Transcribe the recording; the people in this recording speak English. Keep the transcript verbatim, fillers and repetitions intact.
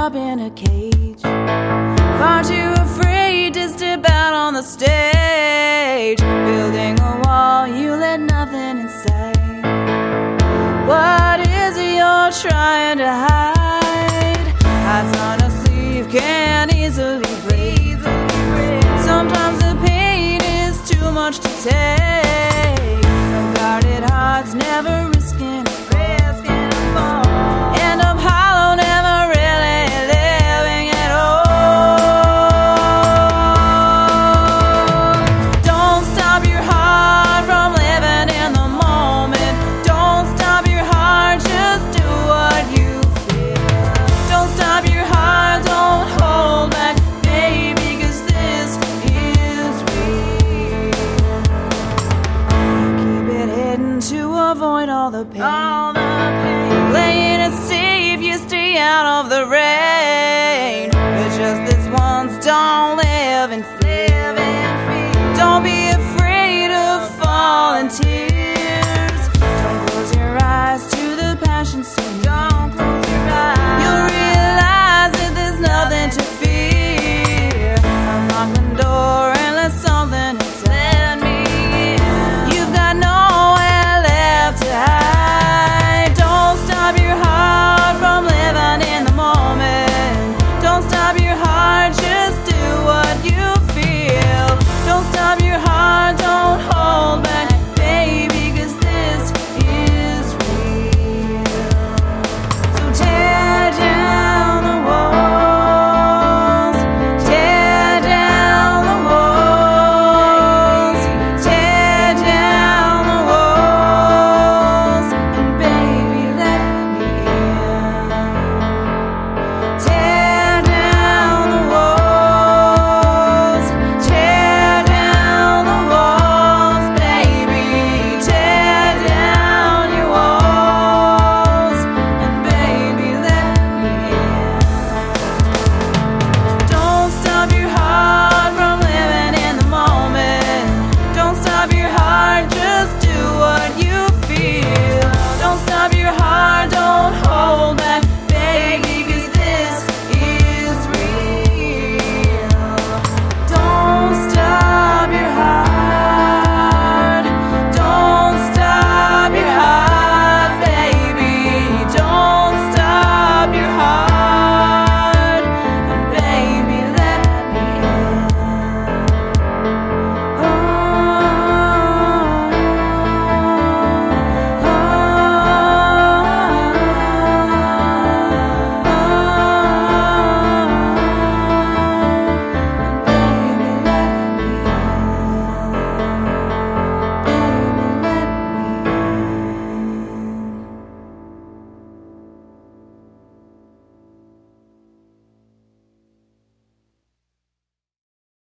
up in a cage, far too afraid to step out on the stage. Building a wall, you let nothing inside. What is it you're trying to hide? Hides on a sleeve, can't easily breathe. Sometimes the pain is too much to take. No guarded hearts, never risking a fall. End up hollow, never really living at all. Don't stop your heart from living in the moment. Don't stop your heart, just do what you feel. Don't stop your heart, don't hold back, baby, 'cause this is real. Keep it hidden to avoid all the pain.